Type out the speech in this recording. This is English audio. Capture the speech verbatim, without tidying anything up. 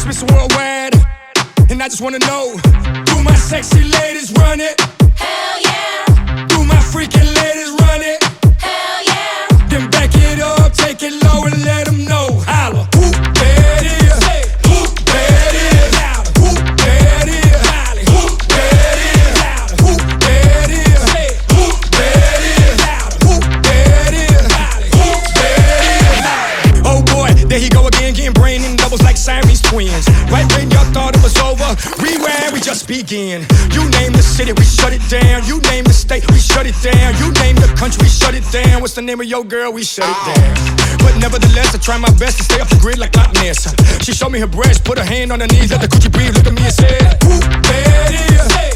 Mister Worldwide, and I just wanna know, do my sexy ladies run it? Hell yeah. Do my freaking ladies run it? Hell yeah. Then back it up, take it low and let them know. Holla, who that is? Who that is? Who that is? Who that is? Who that is? Who that is? Who that is? Who that is? Oh boy, there he go again, getting brain in doubles like Siamese twins. Right when y'all thought it was over, rewind, we just begin. You name the city, we shut it down. You name the state, we shut it down. You name the country, we shut it down. What's the name of your girl? We shut it down. But nevertheless, I try my best to stay off the grid like Loch Ness. She showed me her breast, put her hand on her knees, let the coochie breathe, look at me and said, who that is?